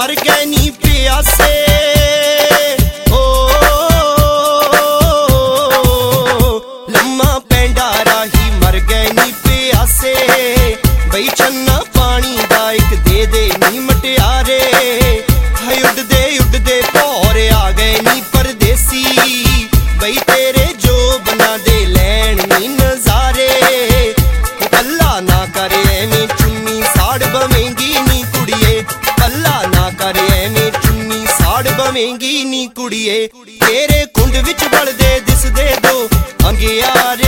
मर गए नी प्यासे। ओ लम्मा पैंडा राही मर गए नी प्यासे। बई छन्ना पानी दा इक दे दे नी मटियारे। हाय उड़दे भौर आ गए नी परदेसी। बई तेरे जो बना दे लैन नी नजारे। पल्ला ना करे एवें चुन्नी साड़ बवेंगी नी कुड़िए। पल्ला ना करे एवें चुन्नी साड़ बवेंगी नी कुड़िए। तेरे कुंड विच बलदे दिसदे दो अंगियारे।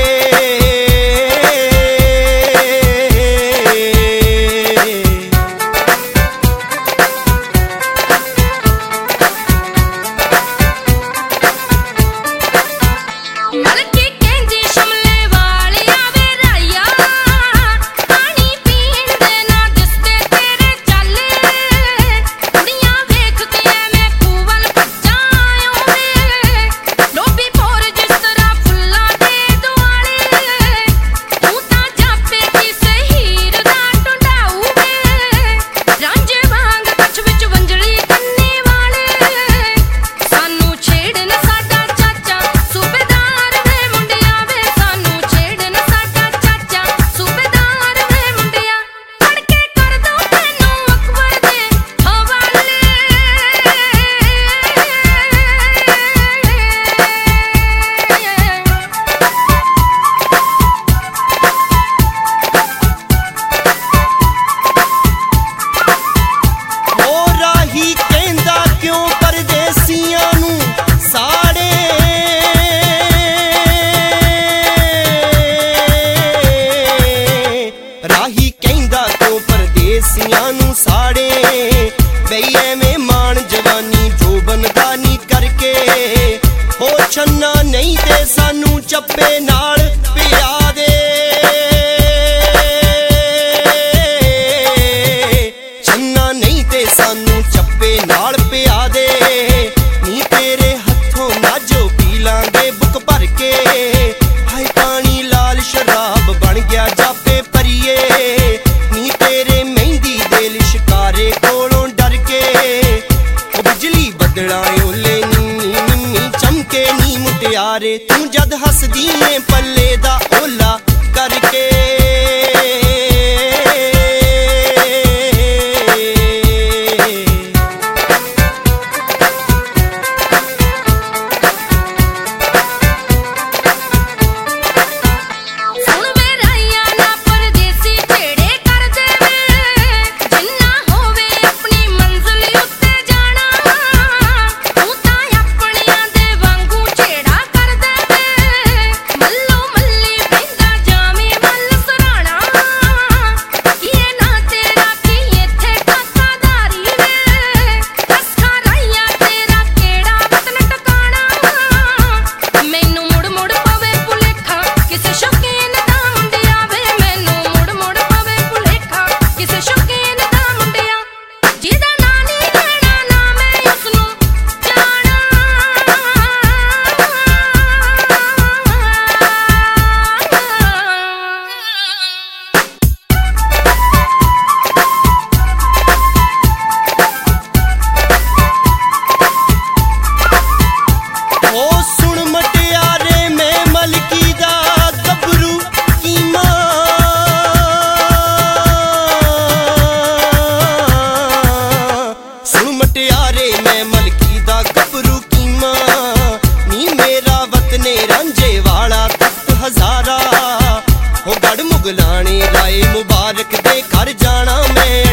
साड़े बई एवें मान जवानी जो बनदा नी करके। हो छन्ना नहीं ते सानू चप्पे नाल पिया दे। छन्ना नहीं ते सानू चप्पे नाल पिया दे। नी तेरे हथों नाजो पी लांगे बुक भर के। हाय पानी लाल शराब बन गया जापे परिए। नी तेरे मेहंदी दे लिशकारे कोलों डर के। बिजली बदला ओले नी निम्मी चमके नी मुटियारे। तू जद हसदी ऐ पल्ले दा ओला करके। हजारा हो गढ़ मुगलाने लाए मुबारक दे घर जाना मैं।